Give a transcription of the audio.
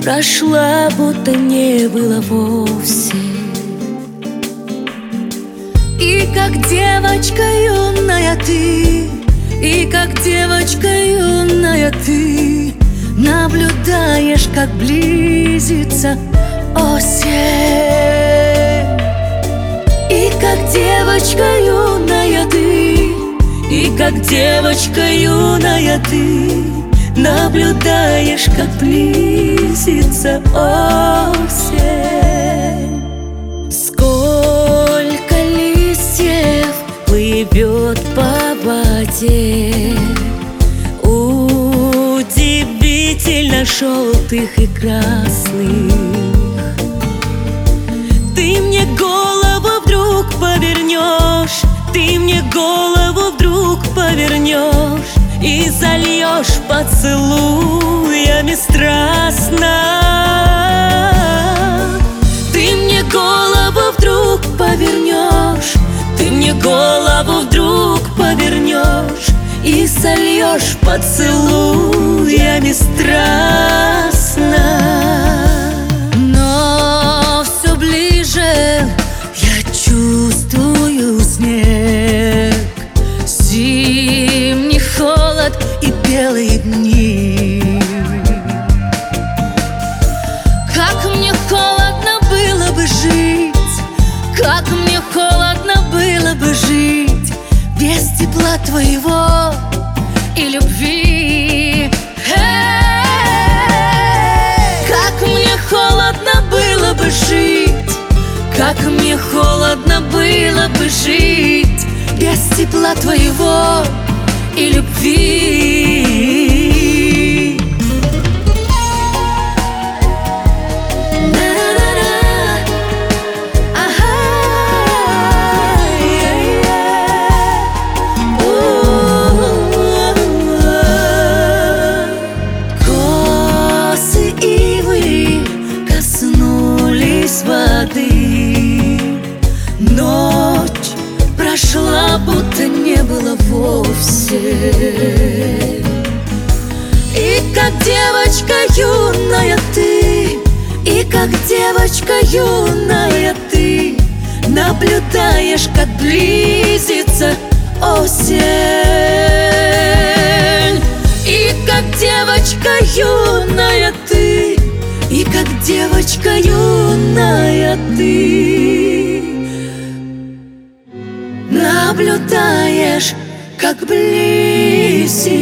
прошла, будто не было вовсе. И как девочка юная ты, и как девочка юная ты наблюдаешь, как близится осень. И как девочка юная ты, и как девочка юная ты наблюдаешь, как близится осень. Сколько листьев плывет по воде, удивительно желтых и красных. Ты мне голову вдруг повернешь, ты мне голову вдруг повернешь и зальешь поцелуями страстно. Ты мне голову вдруг повернешь, ты мне голову вдруг повернешь и зальешь поцелуями страстно. Но все ближе я чувствую снег, зимний холод и белые дни. Как мне холодно было бы жить, как мне холодно было бы жить без тепла твоего и любви. Как мне холодно было бы жить, как мне холодно было бы жить без тепла твоего и любви. Косы ивы коснулись воды, ночь прошла, будто не было вовсе. И как девочка юная ты, и как девочка юная ты наблюдаешь, как близится осень. И как девочка юная ты, и как девочка юная ты наблюдаешь, как близится